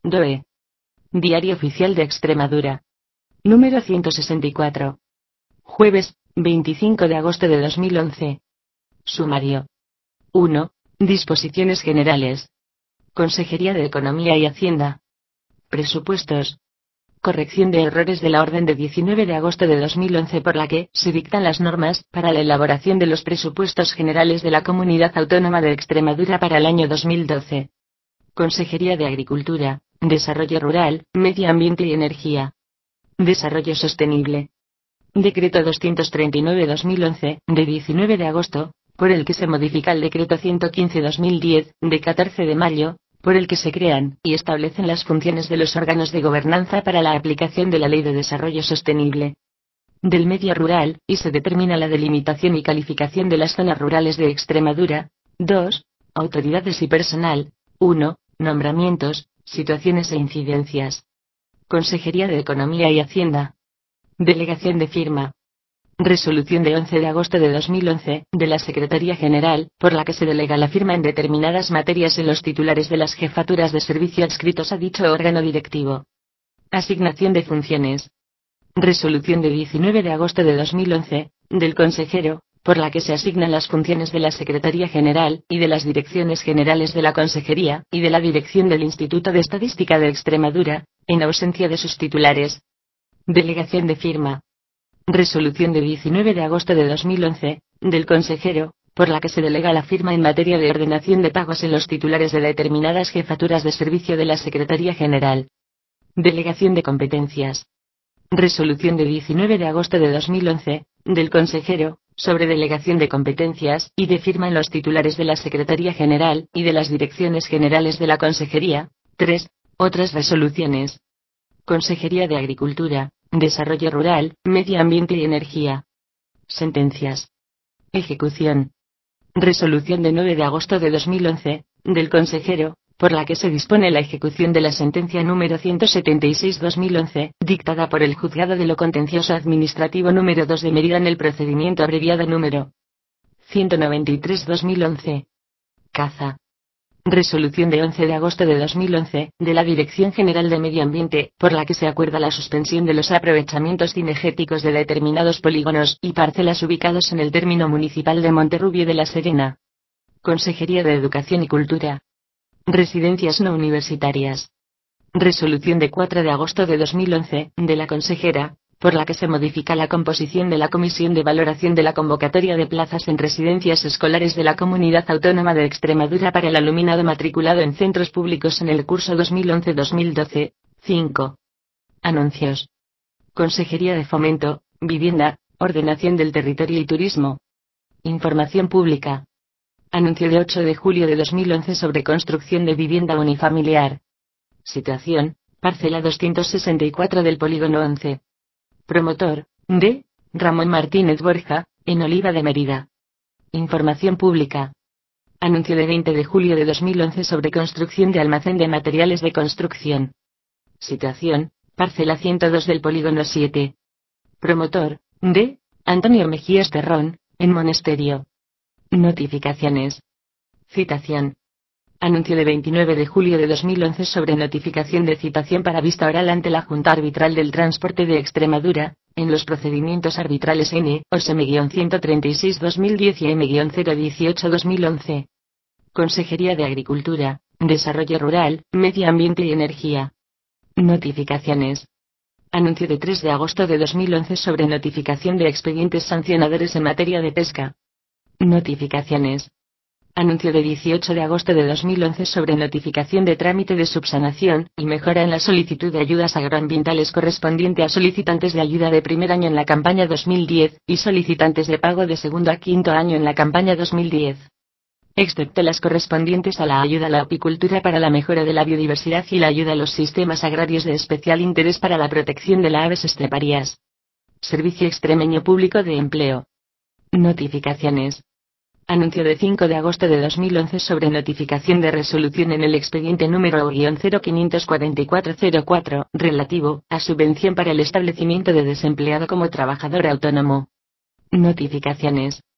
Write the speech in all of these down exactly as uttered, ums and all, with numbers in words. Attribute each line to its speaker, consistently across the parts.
Speaker 1: D O E. Diario Oficial de Extremadura. Número ciento sesenta y cuatro. Jueves, veinticinco de agosto de dos mil once. Sumario. uno. Disposiciones generales. Consejería de Economía y Hacienda. Presupuestos. Corrección de errores de la orden de diecinueve de agosto de dos mil once por la que se dictan las normas para la elaboración de los presupuestos generales de la Comunidad Autónoma de Extremadura para el año dos mil doce. Consejería de Agricultura, Desarrollo Rural, Medio Ambiente y Energía. Desarrollo Sostenible. Decreto doscientos treinta y nueve barra dos mil once, de diecinueve de agosto, por el que se modifica el Decreto ciento quince barra dos mil diez, de catorce de mayo, por el que se crean y establecen las funciones de los órganos de gobernanza para la aplicación de la Ley de Desarrollo Sostenible del Medio Rural, y se determina la delimitación y calificación de las zonas rurales de Extremadura. dos. Autoridades y personal. uno. Nombramientos, situaciones e incidencias. Consejería de Economía y Hacienda. Delegación de firma. Resolución de once de agosto de dos mil once, de la Secretaría General, por la que se delega la firma en determinadas materias en los titulares de las jefaturas de servicio adscritos a dicho órgano directivo. Asignación de funciones. Resolución de diecinueve de agosto de dos mil once, del consejero, por la que se asignan las funciones de la Secretaría General, y de las Direcciones Generales de la Consejería, y de la Dirección del Instituto de Estadística de Extremadura, en ausencia de sus titulares. Delegación de firma. Resolución de diecinueve de agosto de dos mil once, del consejero, por la que se delega la firma en materia de ordenación de pagos en los titulares de determinadas jefaturas de servicio de la Secretaría General. Delegación de competencias. Resolución de diecinueve de agosto de dos mil once, del consejero, sobre delegación de competencias y de firma en los titulares de la Secretaría General y de las Direcciones Generales de la Consejería. tres. Otras resoluciones. Consejería de Agricultura, Desarrollo Rural, Medio Ambiente y Energía. Sentencias. Ejecución. Resolución de nueve de agosto de dos mil once, del consejero, por la que se dispone la ejecución de la sentencia número ciento setenta y seis barra dos mil once, dictada por el Juzgado de lo Contencioso Administrativo número dos de Mérida en el procedimiento abreviado número ciento noventa y tres barra dos mil once. Caza. Resolución de once de agosto de dos mil once, de la Dirección General de Medio Ambiente, por la que se acuerda la suspensión de los aprovechamientos cinegéticos de determinados polígonos y parcelas ubicados en el término municipal de Monterrubio de la Serena. Consejería de Educación y Cultura. Residencias no universitarias. Resolución de cuatro de agosto de dos mil once, de la consejera, por la que se modifica la composición de la Comisión de Valoración de la convocatoria de plazas en residencias escolares de la Comunidad Autónoma de Extremadura para el alumnado matriculado en centros públicos en el curso dos mil once dos mil doce. cinco. Anuncios. Consejería de Fomento, Vivienda, Ordenación del Territorio y Turismo. Información pública. Anuncio de ocho de julio de dos mil once sobre construcción de vivienda unifamiliar. Situación, parcela doscientos sesenta y cuatro del polígono once. Promotor, D. Ramón Martínez Borja, en Oliva de Mérida. Información pública. Anuncio de veinte de julio de dos mil once sobre construcción de almacén de materiales de construcción. Situación, parcela ciento dos del polígono siete. Promotor, D. Antonio Mejías Terrón, en Monesterio. Notificaciones. Citación. Anuncio de veintinueve de julio de dos mil once sobre notificación de citación para vista oral ante la Junta Arbitral del Transporte de Extremadura, en los procedimientos arbitrales N. O S M ciento treinta y seis barra dos mil diez y M cero dieciocho barra dos mil once. Consejería de Agricultura, Desarrollo Rural, Medio Ambiente y Energía. Notificaciones. Anuncio de tres de agosto de dos mil once sobre notificación de expedientes sancionadores en materia de pesca. Notificaciones. Anuncio de dieciocho de agosto de dos mil once sobre notificación de trámite de subsanación y mejora en la solicitud de ayudas agroambientales correspondiente a solicitantes de ayuda de primer año en la campaña dos mil diez y solicitantes de pago de segundo a quinto año en la campaña dos mil diez. Excepto las correspondientes a la ayuda a la apicultura para la mejora de la biodiversidad y la ayuda a los sistemas agrarios de especial interés para la protección de las aves esteparias. Servicio Extremeño Público de Empleo. Notificaciones. Anuncio de cinco de agosto de dos mil once sobre notificación de resolución en el expediente número cero quinientos cuarenta y cuatro cero cuatro, relativo a subvención para el establecimiento de desempleado como trabajador autónomo. Notificaciones.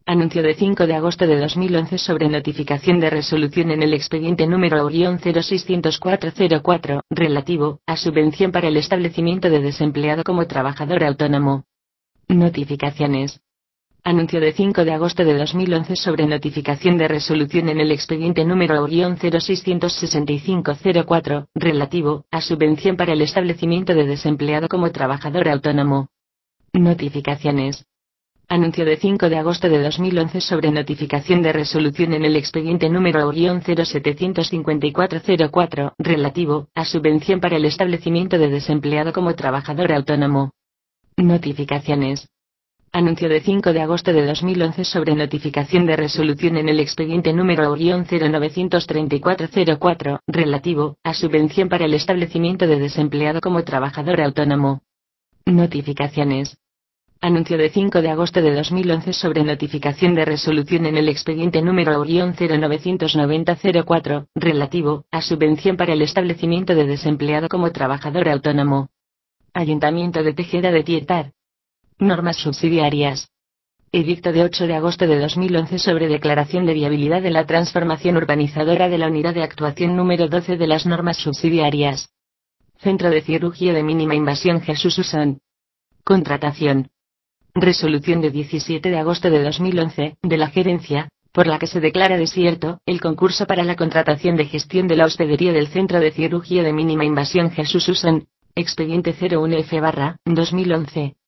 Speaker 1: Anuncio de cinco de agosto de dos mil once sobre notificación de resolución en el expediente número cero seis cero cuatro cero cuatro, relativo a subvención para el establecimiento de desempleado como trabajador autónomo. Notificaciones. Anuncio de cinco de agosto de dos mil once sobre notificación de resolución en el expediente número cero seis seis cinco cero cuatro, relativo a subvención para el establecimiento de desempleado como trabajador autónomo. Notificaciones. Anuncio de cinco de agosto de dos mil once sobre notificación de resolución en el expediente número cero siete cinco cuatro cero cuatro, relativo a subvención para el establecimiento de desempleado como trabajador autónomo. Notificaciones. Anuncio de cinco de agosto de dos mil once sobre notificación de resolución en el expediente número cero nueve tres cuatro cero cuatro, relativo a subvención para el establecimiento de desempleado como trabajador autónomo. Notificaciones. Anuncio de cinco de agosto de dos mil once sobre notificación de resolución en el expediente número cero nueve nueve cero cero cuatro, relativo a subvención para el establecimiento de desempleado como trabajador autónomo. Ayuntamiento de Tejeda de Tietar. Normas subsidiarias. Edicto de ocho de agosto de dos mil once sobre declaración de viabilidad de la transformación urbanizadora de la unidad de actuación número doce de las normas subsidiarias. Centro de Cirugía de Mínima Invasión Jesús Usón. Contratación. Resolución de diecisiete de agosto de dos mil once, de la Gerencia, por la que se declara desierto el concurso para la contratación de gestión de la hospedería del Centro de Cirugía de Mínima Invasión Jesús Usón, expediente cero uno F barra dos mil once.